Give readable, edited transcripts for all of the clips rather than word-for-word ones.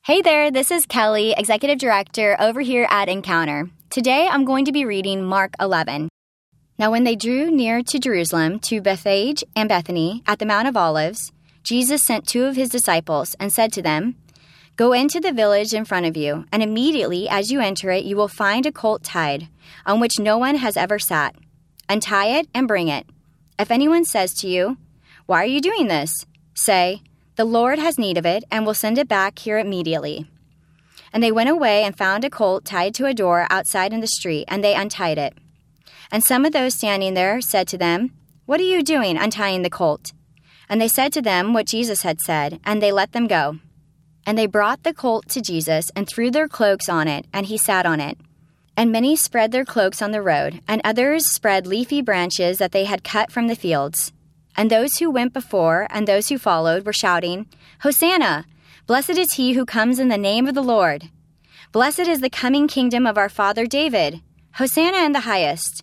Hey there, this is Kelly, Executive Director over here at Encounter. Today I'm going to be reading Mark 11. Now when they drew near to Jerusalem, to Bethphage and Bethany at the Mount of Olives, Jesus sent 2 of his disciples and said to them, "Go into the village in front of you, and immediately as you enter it, you will find a colt tied, on which no one has ever sat. Untie it and bring it. If anyone says to you, 'Why are you doing this?' say, 'The Lord has need of it, and will send it back here immediately.'" And they went away and found a colt tied to a door outside in the street, and they untied it. And some of those standing there said to them, "What are you doing, untying the colt?" And they said to them what Jesus had said, and they let them go. And they brought the colt to Jesus and threw their cloaks on it, and he sat on it. And many spread their cloaks on the road, and others spread leafy branches that they had cut from the fields. And those who went before and those who followed were shouting, "Hosanna! Blessed is he who comes in the name of the Lord. Blessed is the coming kingdom of our father David. Hosanna in the highest."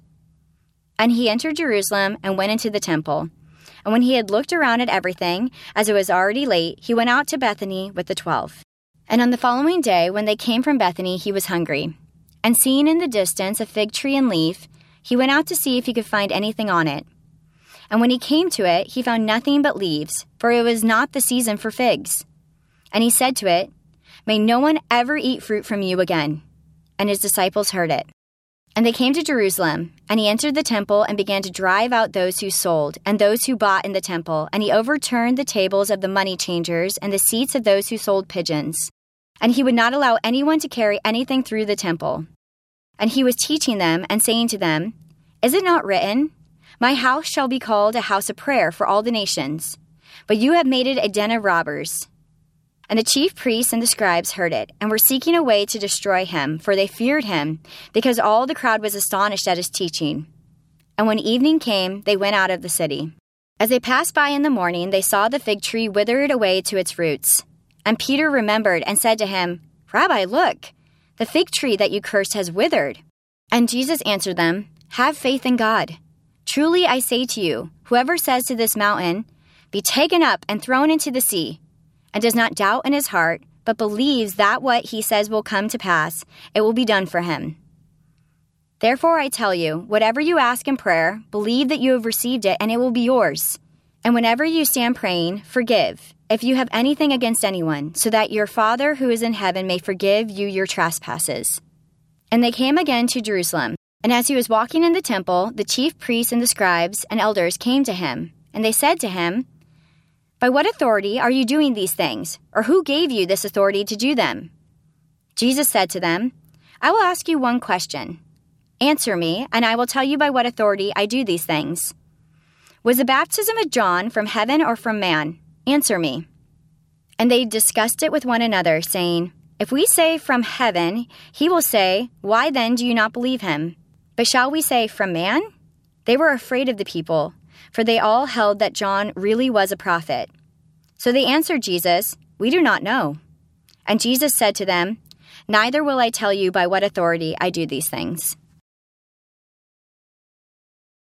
And he entered Jerusalem and went into the temple. And when he had looked around at everything, as it was already late, he went out to Bethany with the 12. And on the following day, when they came from Bethany, he was hungry. And seeing in the distance a fig tree and leaf, he went out to see if he could find anything on it. And when he came to it, he found nothing but leaves, for it was not the season for figs. And he said to it, "May no one ever eat fruit from you again." And his disciples heard it. And they came to Jerusalem, and he entered the temple and began to drive out those who sold and those who bought in the temple, and he overturned the tables of the money changers and the seats of those who sold pigeons. And he would not allow anyone to carry anything through the temple. And he was teaching them and saying to them, "Is it not written, 'My house shall be called a house of prayer for all the nations'? But you have made it a den of robbers." And the chief priests and the scribes heard it, and were seeking a way to destroy him, for they feared him, because all the crowd was astonished at his teaching. And when evening came, they went out of the city. As they passed by in the morning, they saw the fig tree withered away to its roots. And Peter remembered and said to him, "Rabbi, look, the fig tree that you cursed has withered." And Jesus answered them, "Have faith in God. Truly I say to you, whoever says to this mountain, 'Be taken up and thrown into the sea,' and does not doubt in his heart, but believes that what he says will come to pass, it will be done for him. Therefore I tell you, whatever you ask in prayer, believe that you have received it, and it will be yours. And whenever you stand praying, forgive, if you have anything against anyone, so that your Father who is in heaven may forgive you your trespasses." And they came again to Jerusalem. And as he was walking in the temple, the chief priests and the scribes and elders came to him, and they said to him, "By what authority are you doing these things? Or who gave you this authority to do them?" Jesus said to them, "I will ask you one question. Answer me, and I will tell you by what authority I do these things. Was the baptism of John from heaven or from man? Answer me." And they discussed it with one another, saying, "If we say from heaven, he will say, 'Why then do you not believe him?' But shall we say from man?" They were afraid of the people, for they all held that John really was a prophet. So they answered Jesus, "We do not know." And Jesus said to them, "Neither will I tell you by what authority I do these things."